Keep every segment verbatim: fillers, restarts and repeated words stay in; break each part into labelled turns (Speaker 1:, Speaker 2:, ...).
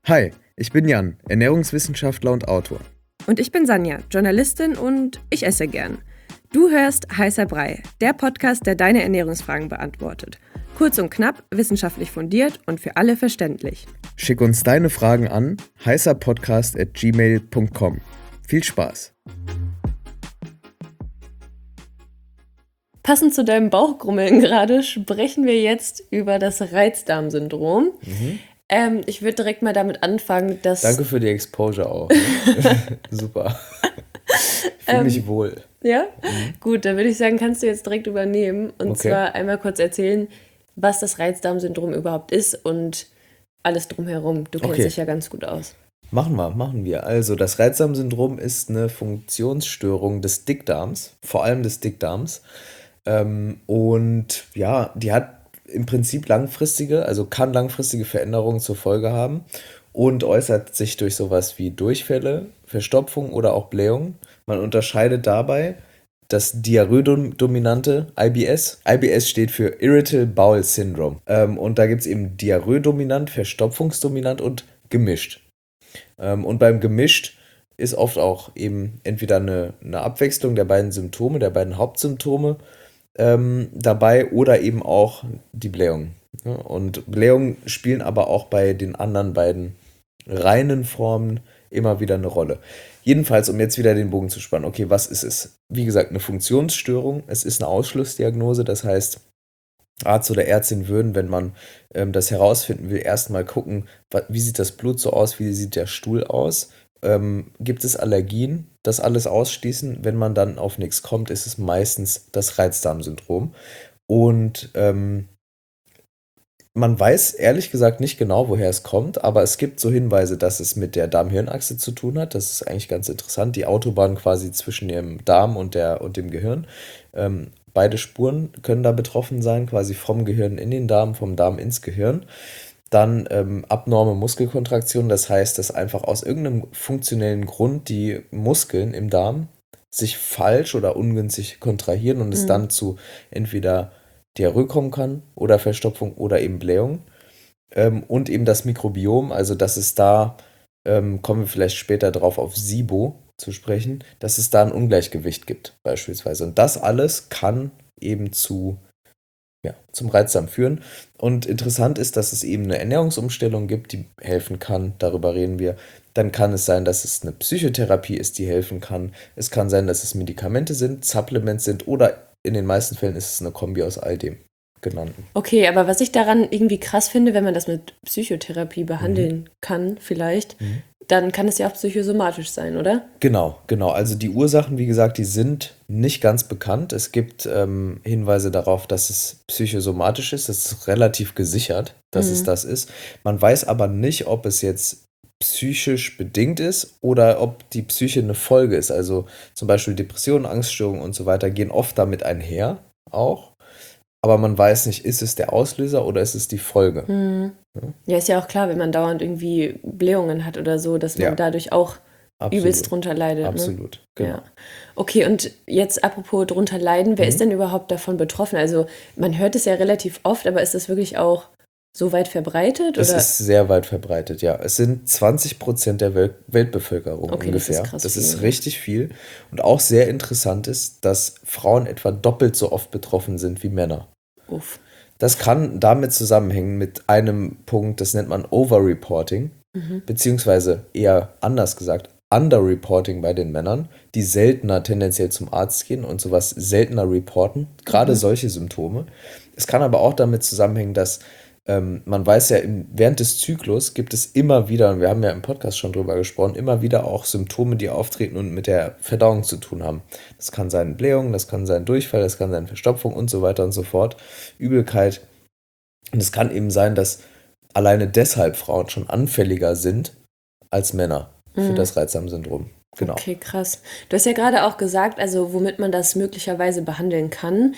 Speaker 1: Hi, ich bin Jan, Ernährungswissenschaftler und Autor.
Speaker 2: Und ich bin Sanja, Journalistin und ich esse gern. Du hörst Heißer Brei, der Podcast, der deine Ernährungsfragen beantwortet. Kurz und knapp, wissenschaftlich fundiert und für alle verständlich.
Speaker 1: Schick uns deine Fragen an heißerpodcast at gmail punkt com. Viel Spaß!
Speaker 2: Passend zu deinem Bauchgrummeln gerade sprechen wir jetzt über das Reizdarmsyndrom.
Speaker 1: Mhm.
Speaker 2: Ähm, ich würde direkt mal damit anfangen, dass...
Speaker 1: Danke für die Exposure auch. Ne? Super. Ich fühle mich
Speaker 2: ähm,
Speaker 1: wohl.
Speaker 2: Ja?
Speaker 1: Mhm.
Speaker 2: Gut, dann würde ich sagen, kannst du jetzt direkt übernehmen. Und
Speaker 1: Okay.
Speaker 2: zwar einmal kurz erzählen, was das Reizdarmsyndrom überhaupt ist und alles drumherum. Du kennst
Speaker 1: Okay.
Speaker 2: dich ja ganz gut aus.
Speaker 1: Machen wir, machen wir. Also das Reizdarmsyndrom ist eine Funktionsstörung des Dickdarms, vor allem des Dickdarms. Ähm, und ja, die hat im Prinzip langfristige, also kann langfristige Veränderungen zur Folge haben und äußert sich durch sowas wie Durchfälle, Verstopfung oder auch Blähung. Man unterscheidet dabei das Diarrhoedominante I B S. I B S steht für Irritable Bowel Syndrome. Ähm, und da gibt es eben Diarrhoedominant, Verstopfungsdominant und gemischt. Ähm, und beim gemischt ist oft auch eben entweder eine, eine Abwechslung der beiden Symptome, der beiden Hauptsymptome ähm, dabei oder eben auch die Blähung. Ja, und Blähungen spielen aber auch bei den anderen beiden reinen Formen immer wieder eine Rolle. Jedenfalls, um jetzt wieder den Bogen zu spannen, okay, was ist es? Wie gesagt, eine Funktionsstörung, es ist eine Ausschlussdiagnose, das heißt, Arzt oder Ärztin würden, wenn man ähm, das herausfinden will, erstmal gucken, wa- wie sieht das Blut so aus, wie sieht der Stuhl aus, ähm, gibt es Allergien, das alles ausschließen. Wenn man dann auf nichts kommt, ist es meistens das Reizdarmsyndrom. Und ähm, man weiß ehrlich gesagt nicht genau, woher es kommt, aber es gibt so Hinweise, dass es mit der Darm-Hirn-Achse zu tun hat. Das ist eigentlich ganz interessant. Die Autobahn quasi zwischen dem Darm und, der, und dem Gehirn. Ähm, beide Spuren können da betroffen sein, quasi vom Gehirn in den Darm, vom Darm ins Gehirn. Dann ähm, abnorme Muskelkontraktion, das heißt, dass einfach aus irgendeinem funktionellen Grund die Muskeln im Darm sich falsch oder ungünstig kontrahieren und es
Speaker 2: Mhm.
Speaker 1: dann zu entweder Diarrhoe kommen kann oder Verstopfung oder eben Blähung. Ähm, und eben das Mikrobiom, also dass es da, ähm, kommen wir vielleicht später drauf auf SIBO zu sprechen, dass es da ein Ungleichgewicht gibt beispielsweise. Und das alles kann eben zu, ja, zum Reizdarm führen. Und interessant ist, dass es eben eine Ernährungsumstellung gibt, die helfen kann, darüber reden wir. Dann kann es sein, dass es eine Psychotherapie ist, die helfen kann. Es kann sein, dass es Medikamente sind, Supplements sind oder in den meisten Fällen ist es eine Kombi aus all dem genannten.
Speaker 2: Okay, aber was ich daran irgendwie krass finde, wenn man das mit Psychotherapie behandeln kann, vielleicht,
Speaker 1: Mhm.
Speaker 2: dann kann es ja auch psychosomatisch sein, oder?
Speaker 1: Genau, genau. Also die Ursachen, wie gesagt, die sind nicht ganz bekannt. Es gibt ähm, Hinweise darauf, dass es psychosomatisch ist. Das ist relativ gesichert, dass es
Speaker 2: Mhm.
Speaker 1: das ist. Man weiß aber nicht, ob es jetzt psychisch bedingt ist oder ob die Psyche eine Folge ist. Also zum Beispiel Depressionen, Angststörungen und so weiter gehen oft damit einher auch. Aber man weiß nicht, ist es der Auslöser oder ist es die Folge?
Speaker 2: Mhm.
Speaker 1: Ja.
Speaker 2: Ja, ist ja auch klar, wenn man dauernd irgendwie Blähungen hat oder so, dass man
Speaker 1: Ja,
Speaker 2: dadurch auch übelst
Speaker 1: absolut.
Speaker 2: drunter leidet, ne?
Speaker 1: Absolut, genau.
Speaker 2: Ja. Okay, und jetzt apropos drunter leiden, wer
Speaker 1: Mhm.
Speaker 2: ist denn überhaupt davon betroffen? Also man hört es ja relativ oft, aber ist das wirklich auch so weit verbreitet?
Speaker 1: Es
Speaker 2: Oder?
Speaker 1: ist sehr weit verbreitet, ja. Es sind zwanzig Prozent der Wel Weltbevölkerung
Speaker 2: Okay, das ist
Speaker 1: ungefähr.
Speaker 2: krass
Speaker 1: Das
Speaker 2: viel,
Speaker 1: ist
Speaker 2: ja.
Speaker 1: richtig viel. Und auch sehr interessant ist, dass Frauen etwa doppelt so oft betroffen sind wie Männer.
Speaker 2: Uff.
Speaker 1: Das kann damit zusammenhängen mit einem Punkt, das nennt man Overreporting,
Speaker 2: Mhm.
Speaker 1: beziehungsweise eher anders gesagt, Underreporting bei den Männern, die seltener tendenziell zum Arzt gehen und sowas seltener reporten, gerade
Speaker 2: Mhm.
Speaker 1: solche Symptome. Es kann aber auch damit zusammenhängen, dass ähm, man weiß ja, im, während des Zyklus gibt es immer wieder, und wir haben ja im Podcast schon drüber gesprochen, immer wieder auch Symptome, die auftreten und mit der Verdauung zu tun haben. Das kann sein Blähung, das kann sein Durchfall, das kann sein Verstopfung und so weiter und so fort, Übelkeit. Und es kann eben sein, dass alleine deshalb Frauen schon anfälliger sind als Männer für
Speaker 2: Mhm.
Speaker 1: das Reizdarmsyndrom. Genau.
Speaker 2: Okay, krass. Du hast ja gerade auch gesagt, also womit man das möglicherweise behandeln kann.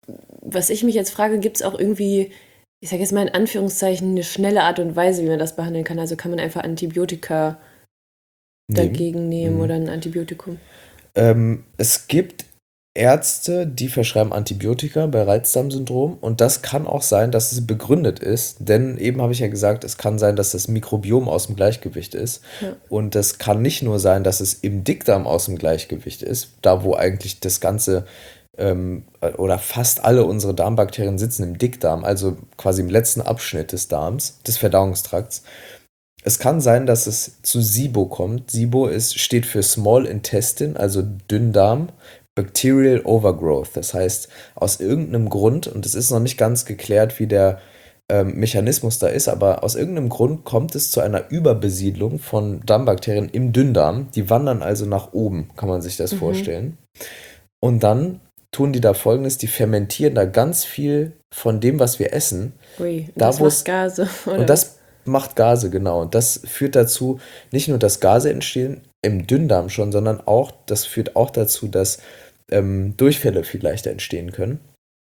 Speaker 2: Was ich mich jetzt frage, gibt es auch irgendwie, ich sage jetzt mal in Anführungszeichen, eine schnelle Art und Weise, wie man das behandeln kann? Also kann man einfach Antibiotika
Speaker 1: Nehmen.
Speaker 2: dagegen nehmen
Speaker 1: Mhm.
Speaker 2: oder ein Antibiotikum?
Speaker 1: Ähm, es gibt Ärzte, die verschreiben Antibiotika bei Reizdarmsyndrom und das kann auch sein, dass es begründet ist, denn eben habe ich ja gesagt, es kann sein, dass das Mikrobiom aus dem Gleichgewicht ist
Speaker 2: Ja.
Speaker 1: und das kann nicht nur sein, dass es im Dickdarm aus dem Gleichgewicht ist, da wo eigentlich das Ganze ähm, oder fast alle unsere Darmbakterien sitzen im Dickdarm, also quasi im letzten Abschnitt des Darms, des Verdauungstrakts. Es kann sein, dass es zu SIBO kommt. SIBO ist, steht für Small Intestine, also Dünndarm, Bacterial Overgrowth. Das heißt, aus irgendeinem Grund, und es ist noch nicht ganz geklärt, wie der ähm, Mechanismus da ist, aber aus irgendeinem Grund kommt es zu einer Überbesiedlung von Darmbakterien im Dünndarm. Die wandern also nach oben, kann man sich das
Speaker 2: Mhm.
Speaker 1: vorstellen. Und dann tun die da Folgendes, die fermentieren da ganz viel von dem, was wir essen.
Speaker 2: Ui, und
Speaker 1: Da,
Speaker 2: das
Speaker 1: wo
Speaker 2: macht
Speaker 1: es
Speaker 2: Gase, oder
Speaker 1: und
Speaker 2: was?
Speaker 1: das macht Gase, genau. Und das führt dazu, nicht nur, dass Gase entstehen, im Dünndarm schon, sondern auch, das führt auch dazu, dass ähm, Durchfälle viel leichter entstehen können.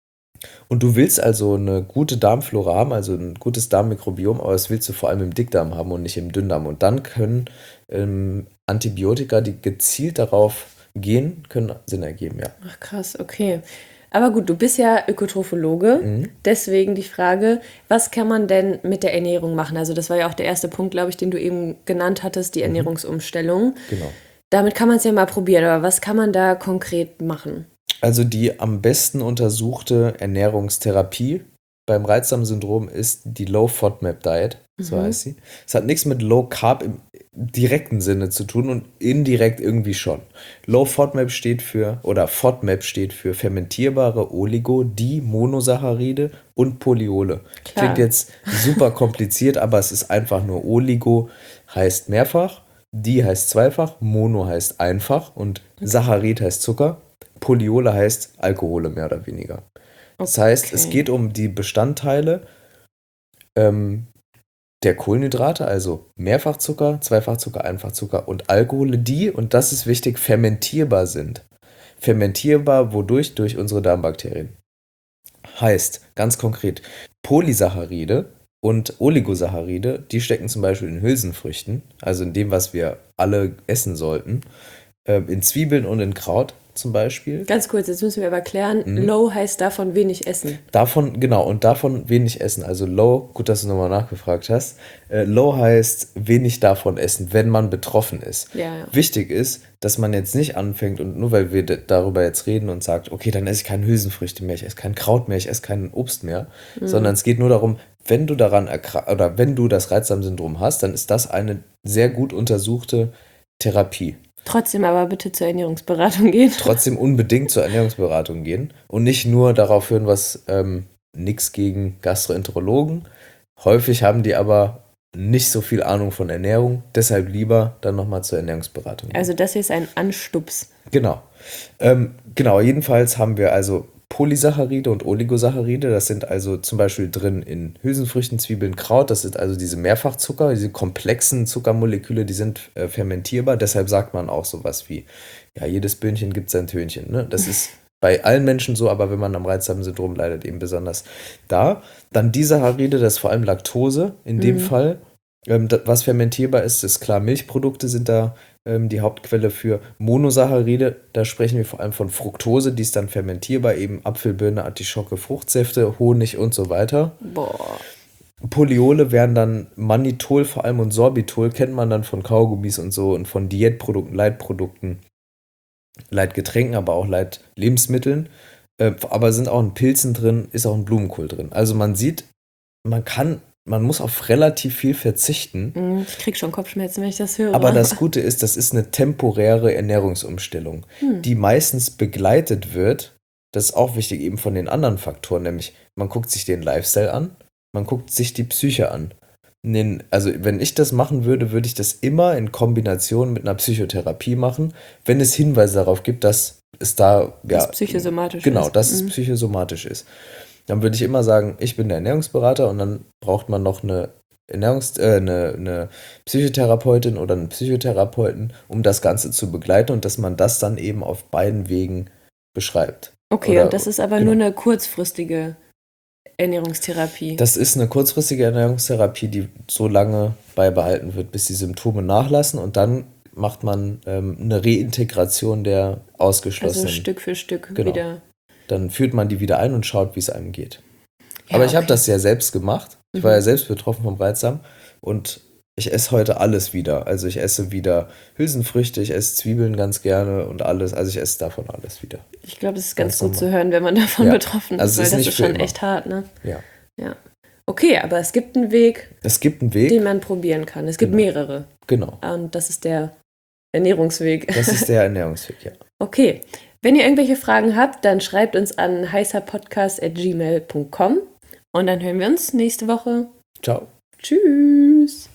Speaker 1: Und du willst also eine gute Darmflora haben, also ein gutes Darmmikrobiom, aber das willst du vor allem im Dickdarm haben und nicht im Dünndarm. Und dann können ähm, Antibiotika, die gezielt darauf gehen, können Sinn ergeben, ja.
Speaker 2: Ach krass, okay. Aber gut, du bist ja Ökotrophologe,
Speaker 1: Mhm,
Speaker 2: deswegen die Frage, was kann man denn mit der Ernährung machen? Also das war ja auch der erste Punkt, glaube ich, den du eben genannt hattest, die
Speaker 1: mhm,
Speaker 2: Ernährungsumstellung.
Speaker 1: genau.
Speaker 2: Damit kann man es ja mal probieren, aber was kann man da konkret machen?
Speaker 1: Also die am besten untersuchte Ernährungstherapie beim Reizdarmsyndrom ist die Low FODMAP Diet, so
Speaker 2: Mhm.
Speaker 1: heißt sie. Es hat nichts mit Low Carb im direkten Sinne zu tun und indirekt irgendwie schon. Low FODMAP steht für, oder FODMAP steht für fermentierbare Oligo-Dimonosaccharide und Polyole. Klingt
Speaker 2: Klar.
Speaker 1: jetzt super kompliziert, aber es ist einfach nur Oligo heißt mehrfach, Di heißt zweifach, Mono heißt einfach und Saccharid heißt Zucker. Polyole heißt Alkohole mehr oder weniger. Das heißt, es
Speaker 2: Okay.
Speaker 1: geht um die Bestandteile ähm, der Kohlenhydrate, also Mehrfachzucker, Zweifachzucker, Einfachzucker und Alkohole, die, und das ist wichtig, fermentierbar sind. Fermentierbar wodurch? Durch unsere Darmbakterien. Heißt, ganz konkret, Polysaccharide und Oligosaccharide, die stecken zum Beispiel in Hülsenfrüchten, also in dem, was wir alle essen sollten, ähm, in Zwiebeln und in Kraut zum Beispiel.
Speaker 2: Ganz kurz, jetzt müssen wir aber klären,
Speaker 1: Mhm.
Speaker 2: low heißt davon wenig essen.
Speaker 1: Davon, genau, und davon wenig essen. Also low, gut, dass du nochmal nachgefragt hast. Äh, low heißt wenig davon essen, wenn man betroffen ist.
Speaker 2: Ja, ja.
Speaker 1: Wichtig ist, dass man jetzt nicht anfängt und nur weil wir d- darüber jetzt reden und sagt, okay, dann esse ich keine Hülsenfrüchte mehr, ich esse kein Kraut mehr, ich esse kein Obst mehr, sondern es geht nur darum, wenn du daran erkra- oder wenn du das Reizdarmsyndrom hast, dann ist das eine sehr gut untersuchte Therapie.
Speaker 2: Trotzdem aber bitte zur Ernährungsberatung gehen.
Speaker 1: Trotzdem unbedingt zur Ernährungsberatung gehen und nicht nur darauf hören, was ähm, nichts gegen Gastroenterologen. Häufig haben die aber nicht so viel Ahnung von Ernährung, deshalb lieber dann nochmal zur Ernährungsberatung gehen.
Speaker 2: Also das hier ist ein Anstups.
Speaker 1: Genau. Ähm, genau, jedenfalls haben wir also Polysaccharide und Oligosaccharide. Das sind also zum Beispiel drin in Hülsenfrüchten, Zwiebeln, Kraut. Das sind also diese Mehrfachzucker, diese komplexen Zuckermoleküle, die sind äh, fermentierbar. Deshalb sagt man auch sowas wie, ja, jedes Böhnchen gibt sein Tönchen. Ne? Das ist bei allen Menschen so, aber wenn man am Reizdarmsyndrom leidet, eben besonders da. Dann die Saccharide, das ist vor allem Laktose in dem
Speaker 2: Mhm.
Speaker 1: Fall. Ähm, da, was fermentierbar ist, ist klar, Milchprodukte sind da ähm, die Hauptquelle für Monosaccharide. Da sprechen wir vor allem von Fructose, die ist dann fermentierbar, eben Apfelbirne, Artischocke, Fruchtsäfte, Honig und so weiter.
Speaker 2: Boah.
Speaker 1: Polyole wären dann Mannitol vor allem und Sorbitol, kennt man dann von Kaugummis und so und von Diätprodukten, Leitprodukten, Leitgetränken, aber auch Leitlebensmitteln. Äh, aber sind auch in Pilzen drin, ist auch ein Blumenkohl drin. Also man sieht, man kann, man muss auf relativ viel verzichten.
Speaker 2: Mm, Ich krieg schon Kopfschmerzen, wenn ich das höre.
Speaker 1: Aber das Gute ist, das ist eine temporäre Ernährungsumstellung,
Speaker 2: Hm.
Speaker 1: die meistens begleitet wird, das ist auch wichtig, eben von den anderen Faktoren, nämlich man guckt sich den Lifestyle an, man guckt sich die Psyche an. Den, also wenn ich das machen würde, würde ich das immer in Kombination mit einer Psychotherapie machen, wenn es Hinweise darauf gibt, dass es da,
Speaker 2: Das
Speaker 1: ja,
Speaker 2: psychosomatisch
Speaker 1: genau,
Speaker 2: ist.
Speaker 1: dass es
Speaker 2: Mhm.
Speaker 1: psychosomatisch ist. Dann würde ich immer sagen, ich bin der Ernährungsberater und dann braucht man noch eine Ernährungs äh, eine, eine Psychotherapeutin oder einen Psychotherapeuten, um das Ganze zu begleiten und dass man das dann eben auf beiden Wegen beschreibt.
Speaker 2: Okay,
Speaker 1: Oder-
Speaker 2: und das ist aber
Speaker 1: genau.
Speaker 2: nur eine kurzfristige Ernährungstherapie.
Speaker 1: Das ist eine kurzfristige Ernährungstherapie, die so lange beibehalten wird, bis die Symptome nachlassen und dann macht man ähm, eine Reintegration der Ausgeschlossenen.
Speaker 2: Also Stück für Stück
Speaker 1: Genau.
Speaker 2: wieder.
Speaker 1: Dann führt man die wieder ein und schaut, wie es einem geht.
Speaker 2: Ja,
Speaker 1: Aber ich habe
Speaker 2: okay.
Speaker 1: das ja selbst gemacht. Ich war
Speaker 2: Mhm.
Speaker 1: ja selbst betroffen vom Reizdarm und ich esse heute alles wieder. Also ich esse wieder Hülsenfrüchte, ich esse Zwiebeln ganz gerne und alles. Also ich esse davon alles wieder.
Speaker 2: Ich glaube, das ist ganz,
Speaker 1: Ganz
Speaker 2: gut
Speaker 1: normal.
Speaker 2: zu hören, wenn man davon
Speaker 1: Ja.
Speaker 2: betroffen ist,
Speaker 1: Also es
Speaker 2: weil
Speaker 1: ist
Speaker 2: das
Speaker 1: nicht
Speaker 2: ist
Speaker 1: für
Speaker 2: schon
Speaker 1: immer.
Speaker 2: echt hart, ne?
Speaker 1: Ja.
Speaker 2: Ja. Okay, aber es gibt einen Weg,
Speaker 1: Es gibt einen Weg.
Speaker 2: den man probieren kann. Es gibt
Speaker 1: Genau.
Speaker 2: mehrere.
Speaker 1: Genau.
Speaker 2: Und das ist der Ernährungsweg.
Speaker 1: Das ist der Ernährungsweg, ja.
Speaker 2: Okay. Wenn ihr irgendwelche Fragen habt, dann schreibt uns an heißerpodcast at gmail punkt com und dann hören wir uns nächste Woche.
Speaker 1: Ciao.
Speaker 2: Tschüss.